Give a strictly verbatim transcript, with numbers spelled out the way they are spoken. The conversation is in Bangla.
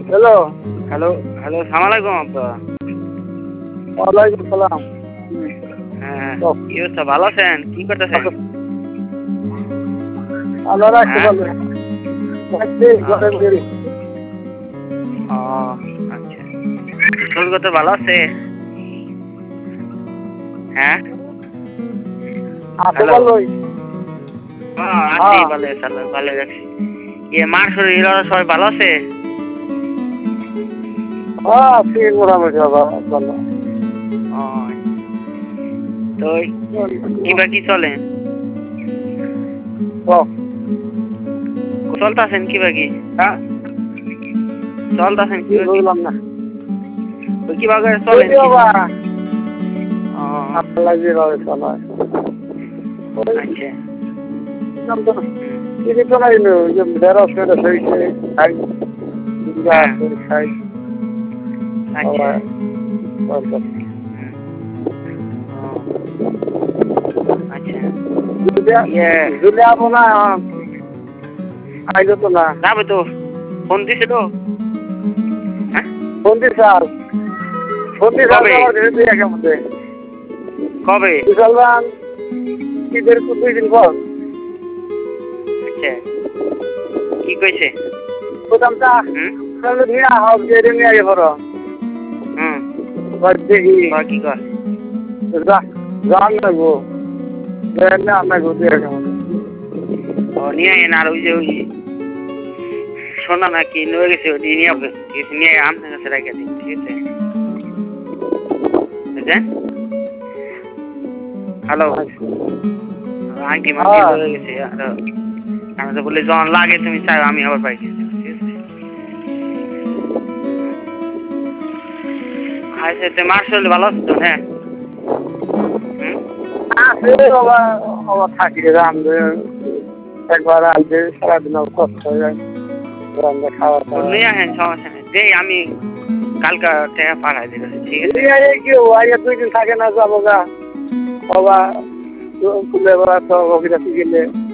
হ্যালো হ্যালো হ্যালো সালাম আলাইকুম আব্বা। ওয়ালাইকুম সালাম। হ্যাঁ কি অবস্থা, ভালো আছেন? কি করতেছেন? আল্লাহ রাখতে হ্যাঁ? পারবে। ঘরে বেরি ও আচ্ছা, স্কুল করতে ভালো আছে? হ্যাঁ আছে হ্যালো, ভালোই। হ্যাঁ আছি ভালো, ভালো ভালো রাখছি। ইয়ে মার শরীর ওরা সবাই ভালো আছে? হ্যাঁ আছি মোটামুটি বাবা ভালো। ও তো কিবা কি চলে? চলতেছেন কিবা কি? হ্যাঁ চলতেছেন কি কিবা কি? বুঝলাম না। তো কিভাবে চলেন? যদি বাবা ও আল্লাহ যেভাবে চলা আচ্ছা কিছু তো নাই যে ঢেঁড়স ফেরস হয়েছে খাই হ্যাঁ খাই আচ্ছা আচ্ছা ইয়ে যদি আবো না আইলো তো না যাবে তো, ফোন দিছিল? হ্যাঁ ফোন দিস আর ফোন দিস আর কবে? আমার ঘরে দিয়ে একের মধ্যে কবে? বিশালবান ঈদের দুই দিন পর আচ্ছা কি কইছে? প্রথমটা হুম তাহলে নিয়ে হোক যে নিয়ে আগে পড়ো হুম দেখি বা কি কর? রান লাগবো রান লাগবো দিয়ে একের মধ্যে ও নিয়ে আইন, আর ওই যে ওই সোনা নাকি নয়ে গেছে ওটি নিয়ে হবে, এসে নিয়ে আপনার কাছে রেখে দিন, ঠিক আছে? বুঝলেন? হ্যালো আংটি মাংটি লয়ে গেছে, আর আমি তো বলি যখন লাগে তুমি চাও আমি আবার পাইছি, ঠিক আছে? আচ্ছা তো মার শরীর ভালো আছে তো? হ্যাঁ হুম আছে বাবা বাবা থাকি রান্ধে একবার আনতে সারাদিন কষ্ট হয়ে যায় রান্না খাওয়া দাওয়া নিয়ে আসেন, সমস্যা নেই, যে আমি কালকে টাকা পাঠাই দিতেছি, ঠিক আছে? কি আইয়া দুই দিন থাকে না যাবো গা বাবা তুলে বেড়া তো অভিরাতি গেলে